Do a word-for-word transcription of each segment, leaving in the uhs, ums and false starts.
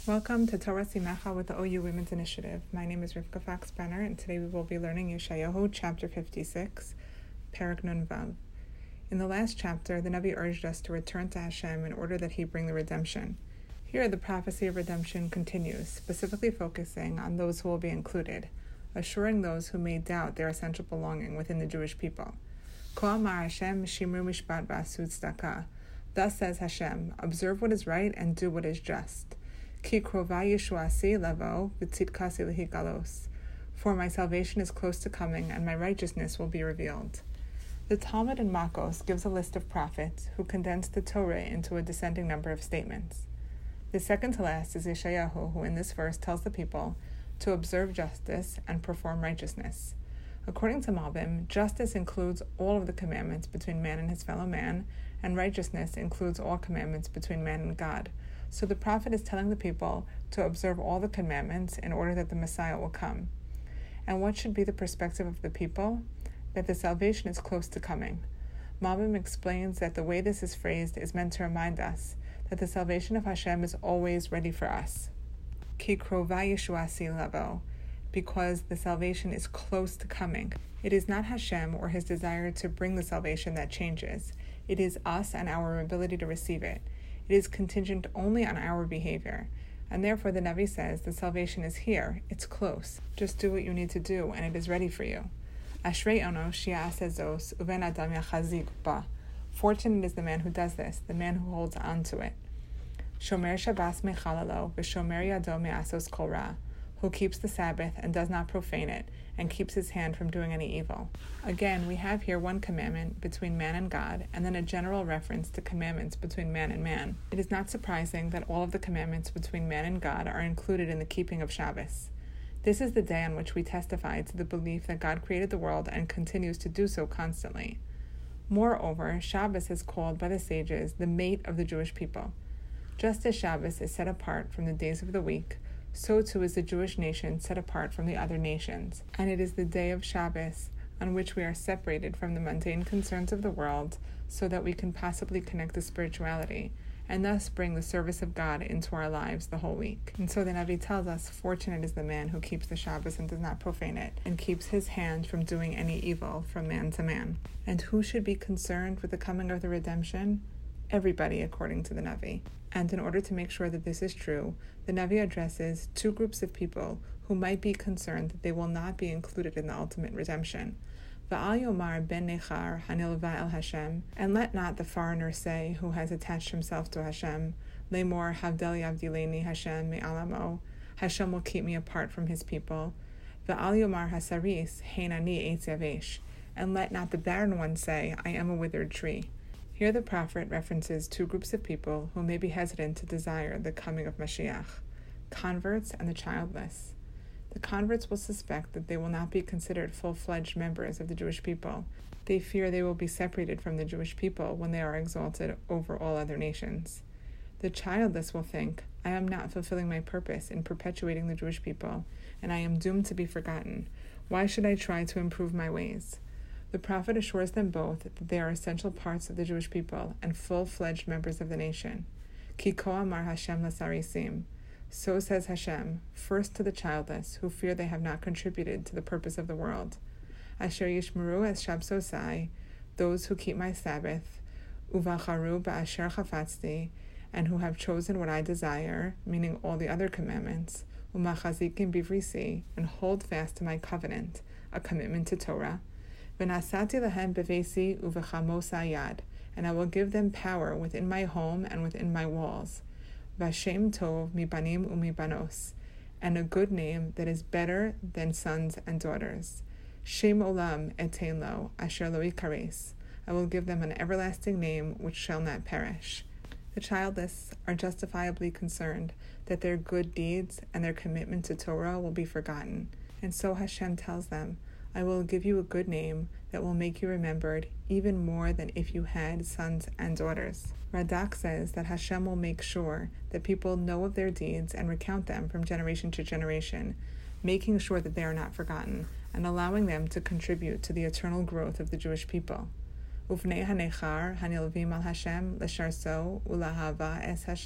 Welcome to Torah Simecha with the O U Women's Initiative. My name is Rivka Fox-Benner, and today we will be learning Yeshayahu chapter fifty-six, Perek Nun Vav. In the last chapter, the Navi urged us to return to Hashem in order that He bring the redemption. Here, the prophecy of redemption continues, specifically focusing on those who will be included, assuring those who may doubt their essential belonging within the Jewish people. Ko amar Hashem shimru mishpat v'asu tzedakah. Thus says Hashem, observe what is right and do what is just. Ki krova yeshuasi levo v'tzidkasi lehigalos. For my salvation is close to coming, and my righteousness will be revealed. The Talmud in Makos gives a list of prophets who condensed the Torah into a descending number of statements. The second to last is Yeshayahu, who in this verse tells the people to observe justice and perform righteousness. According to Malbim, justice includes all of the commandments between man and his fellow man, and righteousness includes all commandments between man and God. So the prophet is telling the people to observe all the commandments in order that the Messiah will come. And what should be the perspective of the people? That the salvation is close to coming. Malbim explains that the way this is phrased is meant to remind us that the salvation of Hashem is always ready for us. Ki krova yeshuasi levo, because the salvation is close to coming. It is not Hashem or His desire to bring the salvation that changes. It is us and our ability to receive it. It is contingent only on our behavior. And therefore the Navi says the salvation is here, it's close. Just do what you need to do and it is ready for you. Ashrei ono shi'aseh zos uven adam yachazik ba. Fortunate is the man who does this, the man who holds on to it. Shomer Shabbos mechalalo v'shomer yado me'asos kol ra, who keeps the Sabbath and does not profane it, and keeps his hand from doing any evil. Again, we have here one commandment between man and God, and then a general reference to commandments between man and man. It is not surprising that all of the commandments between man and God are included in the keeping of Shabbos. This is the day on which we testify to the belief that God created the world and continues to do so constantly. Moreover, Shabbos is called by the sages the mate of the Jewish people. Just as Shabbos is set apart from the days of the week, so too is the Jewish nation set apart from the other nations. And it is the day of Shabbos on which we are separated from the mundane concerns of the world so that we can possibly connect to spirituality and thus bring the service of God into our lives the whole week. And so the Navi tells us, fortunate is the man who keeps the Shabbos and does not profane it, and keeps his hand from doing any evil from man to man. And who should be concerned with the coming of the redemption? Everybody, according to the Navi. And in order to make sure that this is true, the Navi addresses two groups of people who might be concerned that they will not be included in the ultimate redemption. Va'al yomar ben nechar hanilva el Hashem, and let not the foreigner say who has attached himself to Hashem, lemor havdel yavdileni Hashem me'alamo, Hashem will keep me apart from His people. Va'al yomar hasaris heinani eitz yavesh, and let not the barren one say, I am a withered tree. Here the prophet references two groups of people who may be hesitant to desire the coming of Mashiach, converts and the childless. The converts will suspect that they will not be considered full-fledged members of the Jewish people. They fear they will be separated from the Jewish people when they are exalted over all other nations. The childless will think, I am not fulfilling my purpose in perpetuating the Jewish people, and I am doomed to be forgotten. Why should I try to improve my ways? The prophet assures them both that they are essential parts of the Jewish people and full-fledged members of the nation. Ki ko amar Hashem lasarisim. So says Hashem, first to the childless, who fear they have not contributed to the purpose of the world. Asher yishmeru es shabsosai, those who keep my Sabbath, uvacharu ba'asher chafatzti, and who have chosen what I desire, meaning all the other commandments, umachazikim bivrisi, and hold fast to my covenant, a commitment to Torah. V'nasati lahem bevesi uvechamos ayad, and I will give them power within my home and within my walls. V'shem tov mibanim umibanos, and a good name that is better than sons and daughters. Shem olam etein lo asher lo yikares, I will give them an everlasting name which shall not perish. The childless are justifiably concerned that their good deeds and their commitment to Torah will be forgotten, and so Hashem tells them, I will give you a good name that will make you remembered even more than if you had sons and daughters. Radak says that Hashem will make sure that people know of their deeds and recount them from generation to generation, making sure that they are not forgotten and allowing them to contribute to the eternal growth of the Jewish people. Ufnei hanechar hanilvim al Hashem l'sharso ulahava es Hashem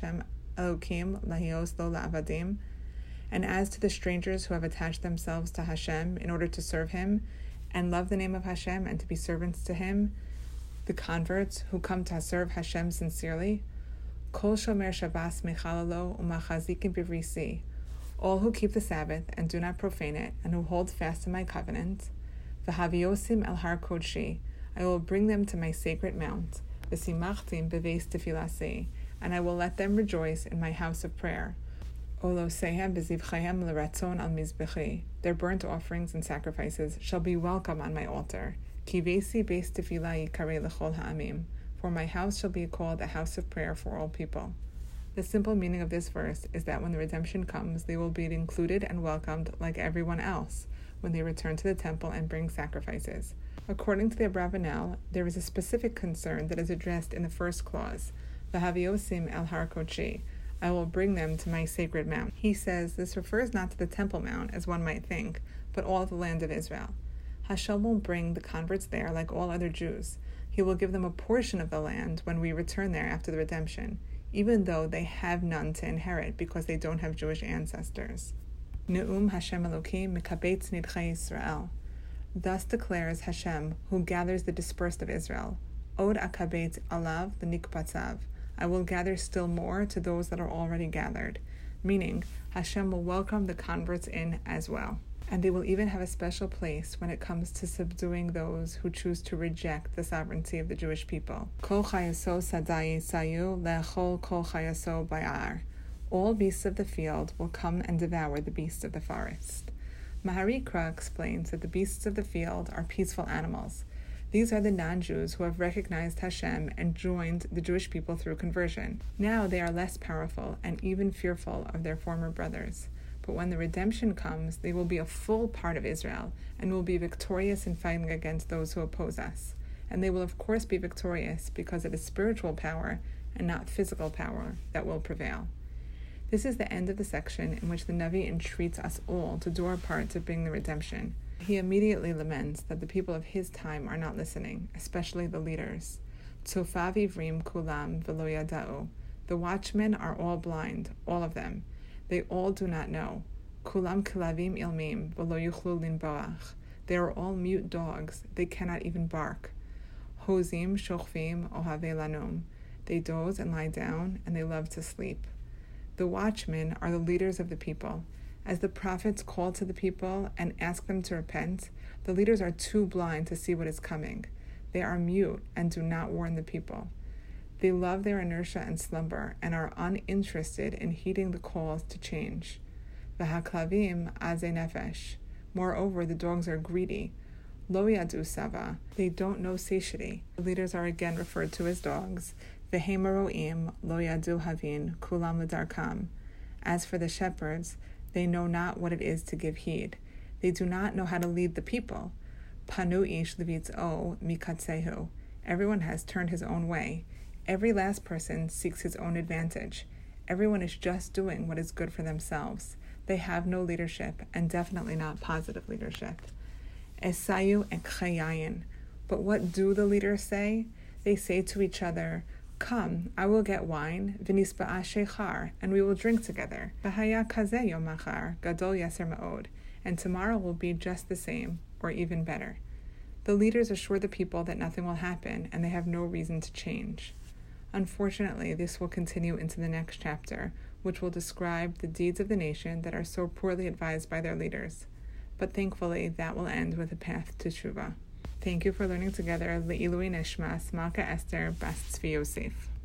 Elokim lahios lo la'avadim. And as to the strangers who have attached themselves to Hashem in order to serve Him, and love the name of Hashem and to be servants to Him, the converts who come to serve Hashem sincerely, Kol shomer Shabbos mechalalo umachazikim bivrisi, all who keep the Sabbath and do not profane it, and who hold fast to my covenant, v'haviosim el har kodshi, I will bring them to my sacred mount, v'simachtim beveis tefilasi, and I will let them rejoice in my house of prayer. Olosehem b'zivchahem l'ratzon al mizbechi, their burnt offerings and sacrifices shall be welcome on my altar. Ki vesi beis tefila yikarei l'chol ha'amim, for my house shall be called a house of prayer for all people. The simple meaning of this verse is that when the redemption comes, they will be included and welcomed like everyone else when they return to the temple and bring sacrifices. According to the Abravanel, there is a specific concern that is addressed in the first clause, V'haviosim el har kodshi, I will bring them to my sacred mount. He says this refers not to the Temple Mount, as one might think, but all the land of Israel. Hashem will bring the converts there like all other Jews. He will give them a portion of the land when we return there after the redemption, even though they have none to inherit because they don't have Jewish ancestors. Ne'um Hashem Elokim mikabetz nidchei Yisrael. Thus declares Hashem, who gathers the dispersed of Israel. Od akabetz alav v'nikpatzav. I will gather still more to those that are already gathered, meaning Hashem will welcome the converts in as well. And they will even have a special place when it comes to subduing those who choose to reject the sovereignty of the Jewish people. Kol chayaso sadai sayu le'chol kol chayaso bayar. All beasts of the field will come and devour the beasts of the forest. Maharikra explains that the beasts of the field are peaceful animals. These are the non-Jews who have recognized Hashem and joined the Jewish people through conversion. Now they are less powerful and even fearful of their former brothers. But when the redemption comes, they will be a full part of Israel and will be victorious in fighting against those who oppose us. And they will of course be victorious because it is spiritual power and not physical power that will prevail. This is the end of the section in which the Navi entreats us all to do our part to bring the redemption. He immediately laments that the people of his time are not listening, especially the leaders. Tzofav ivrim kulam v'lo yada'u. The watchmen are all blind, all of them. They all do not know. Kulam kilavim ilmim v'lo yuchlu linboach. They are all mute dogs, they cannot even bark. Hozim shochvim ohave lanum. They doze and lie down, and they love to sleep. The watchmen are the leaders of the people. As the prophets call to the people and ask them to repent, the leaders are too blind to see what is coming. They are mute and do not warn the people. They love their inertia and slumber and are uninterested in heeding the calls to change. V'haklavim azei nefesh. Moreover, the dogs are greedy. Lo yadu sava. They don't know satiety. The leaders are again referred to as dogs. V'hem ro'im lo yadu havin kulam l'darkam. As for the shepherds, they know not what it is to give heed. They do not know how to lead the people. Panu ish levitz'o mikatsehu. Everyone has turned his own way. Every last person seeks his own advantage. Everyone is just doing what is good for themselves. They have no leadership, and definitely not positive leadership. Esayu and chayayin. But what do the leaders say? They say to each other, Come, I will get wine, v'nisba'a shechar, and we will drink together. V'haya kazeh yom machar, gadol yaser ma'od, and tomorrow will be just the same, or even better. The leaders assure the people that nothing will happen, and they have no reason to change. Unfortunately, this will continue into the next chapter, which will describe the deeds of the nation that are so poorly advised by their leaders. But thankfully, that will end with a path to Tshuva. Thank you for learning together Le'ilui Nishmas Malka Esther Bas Tzvi Yosef.